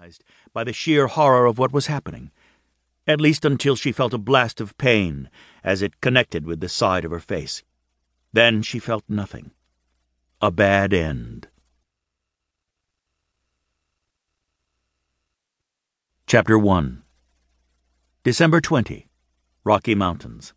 paralyzed by the sheer horror of what was happening, at least until she felt a blast of pain as it connected with the side of her face. Then she felt nothing. A bad end. Chapter 1. December 20. Rocky Mountains.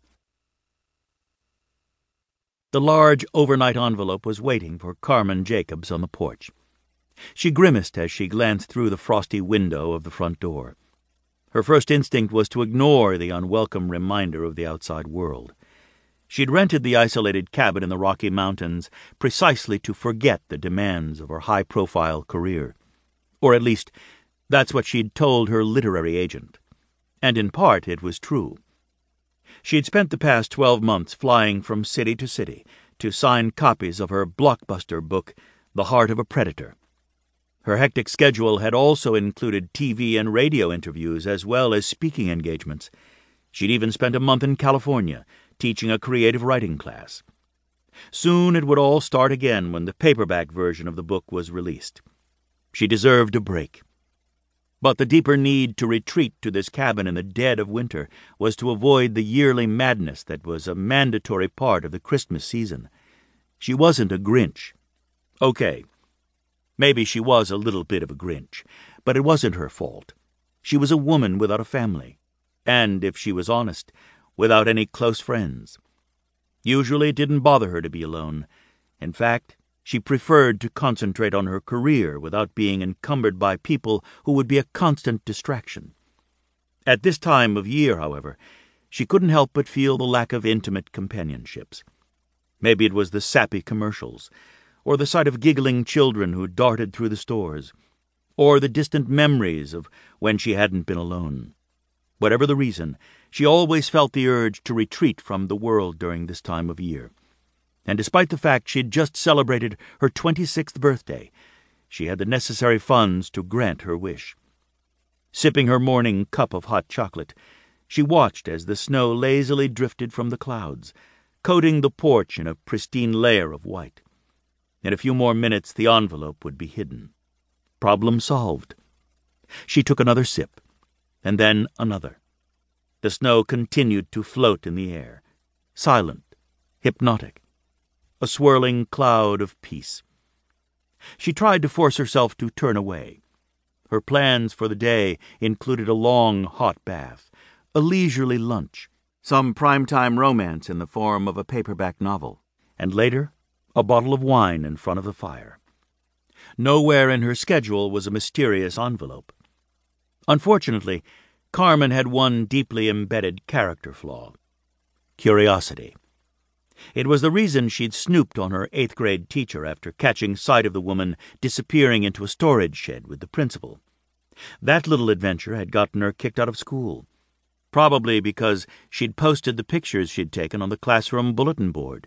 The large overnight envelope was waiting for Carmen Jacobs on the porch. She grimaced as she glanced through the frosty window of the front door. Her first instinct was to ignore the unwelcome reminder of the outside world. She'd rented the isolated cabin in the Rocky Mountains precisely to forget the demands of her high-profile career. Or at least, that's what she'd told her literary agent. And in part, it was true. She'd spent the past 12 months flying from city to city to sign copies of her blockbuster book, The Heart of a Predator. Her hectic schedule had also included TV and radio interviews as well as speaking engagements. She'd even spent a month in California teaching a creative writing class. Soon it would all start again when the paperback version of the book was released. She deserved a break. But the deeper need to retreat to this cabin in the dead of winter was to avoid the yearly madness that was a mandatory part of the Christmas season. She wasn't a Grinch. Okay, maybe she was a little bit of a Grinch, but it wasn't her fault. She was a woman without a family, and, if she was honest, without any close friends. Usually it didn't bother her to be alone. In fact, she preferred to concentrate on her career without being encumbered by people who would be a constant distraction. At this time of year, however, she couldn't help but feel the lack of intimate companionships. Maybe it was the sappy commercials, or the sight of giggling children who darted through the stores, or the distant memories of when she hadn't been alone. Whatever the reason, she always felt the urge to retreat from the world during this time of year. And despite the fact she'd just celebrated her 26th birthday, she had the necessary funds to grant her wish. Sipping her morning cup of hot chocolate, she watched as the snow lazily drifted from the clouds, coating the porch in a pristine layer of white. In a few more minutes the envelope would be hidden. Problem solved. She took another sip, and then another. The snow continued to float in the air, silent, hypnotic, a swirling cloud of peace. She tried to force herself to turn away. Her plans for the day included a long, hot bath, a leisurely lunch, some primetime romance in the form of a paperback novel, and later, a bottle of wine in front of the fire. Nowhere in her schedule was a mysterious envelope. Unfortunately, Carmen had one deeply embedded character flaw: curiosity. It was the reason she'd snooped on her 8th-grade teacher after catching sight of the woman disappearing into a storage shed with the principal. That little adventure had gotten her kicked out of school, probably because she'd posted the pictures she'd taken on the classroom bulletin board.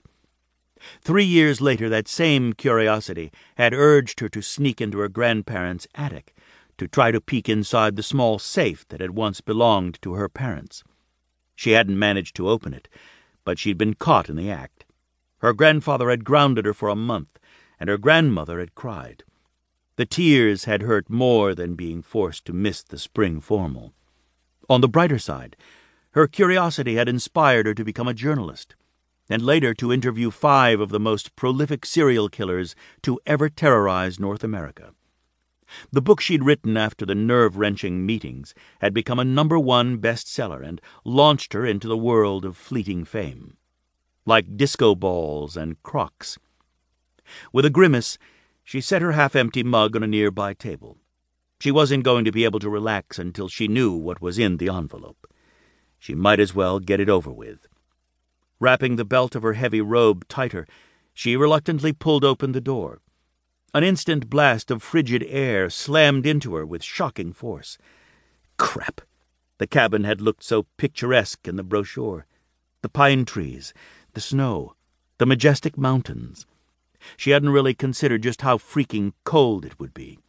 3 years later, that same curiosity had urged her to sneak into her grandparents' attic to try to peek inside the small safe that had once belonged to her parents. She hadn't managed to open it, but she'd been caught in the act. Her grandfather had grounded her for a month, and her grandmother had cried. The tears had hurt more than being forced to miss the spring formal. On the brighter side, her curiosity had inspired her to become a journalist, and later to interview 5 of the most prolific serial killers to ever terrorize North America. The book she'd written after the nerve-wrenching meetings had become a #1 bestseller and launched her into the world of fleeting fame. Like disco balls and crocs. With a grimace, she set her half-empty mug on a nearby table. She wasn't going to be able to relax until she knew what was in the envelope. She might as well get it over with. Wrapping the belt of her heavy robe tighter, she reluctantly pulled open the door. An instant blast of frigid air slammed into her with shocking force. Crap! The cabin had looked so picturesque in the brochure. The pine trees, the snow, the majestic mountains. She hadn't really considered just how freaking cold it would be.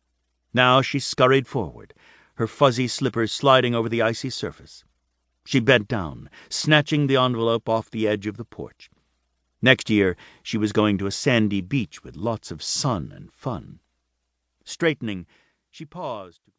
Now she scurried forward, her fuzzy slippers sliding over the icy surface. She bent down, snatching the envelope off the edge of the porch. Next year, she was going to a sandy beach with lots of sun and fun. Straightening, she paused.